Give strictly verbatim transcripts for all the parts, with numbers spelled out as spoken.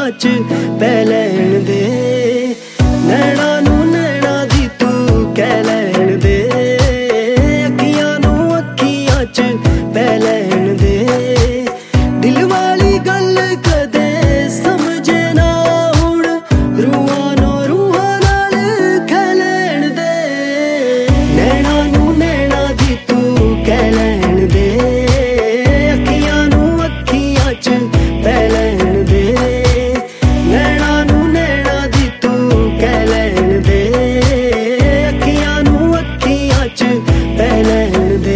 अखियां च पै लैण दे, नैना नू नैना दी तू कह लैण दे, अखियां नू अखियां च पै लैण दे। दिल वाली गल कदे समझे ना हुण, रूहां नू रूहां नाल कह लैण दे, नैना नू नैना दी तू कह लैण दे, अखियां नू अखियां च पै लैण दे, नैना नू नैना दी तू कह लैण दे, अखियां नू अखियां च पै लैण दे।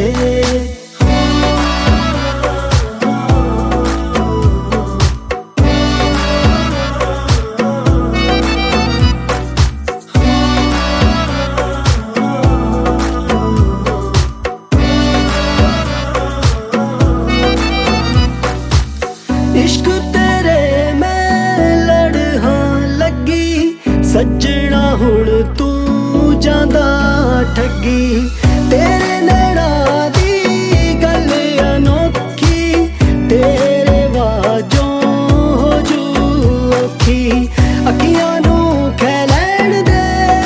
इश्क तेरे मैं लड़ हाँ लगी, सज्जणा हुण तू जांदा ठगी, तेरे नैना दी गल अनोखी, तेरे वाजों हो जू औखी, अखियां नू कह लैण दे,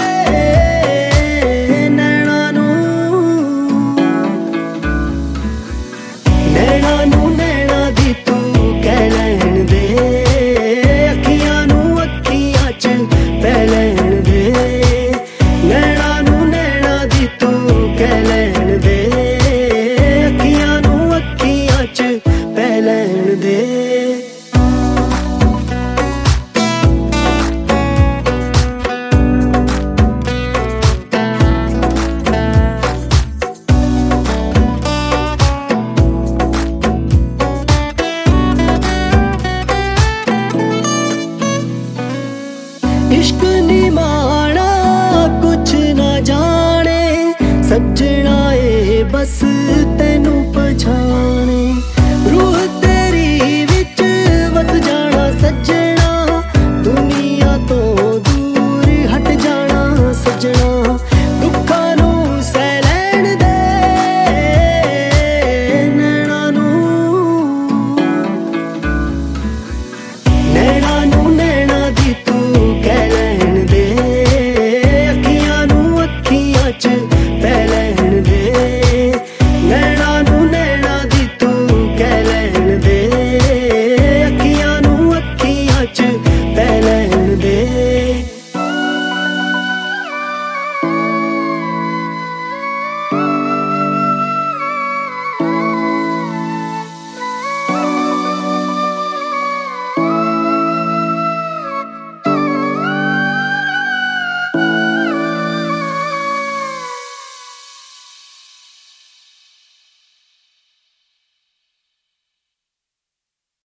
नैना नू नैना नू नैना दी तू कह लैण दे, अखियां नू अखियां च पै लैण दे, नैना नू नैना दी तू कह लैण दे, अखियां नू अखियां च पै लैण दे। इश्क निमाना कुछ ना जाने, सज्जणा ए बस तेनू पछाणे।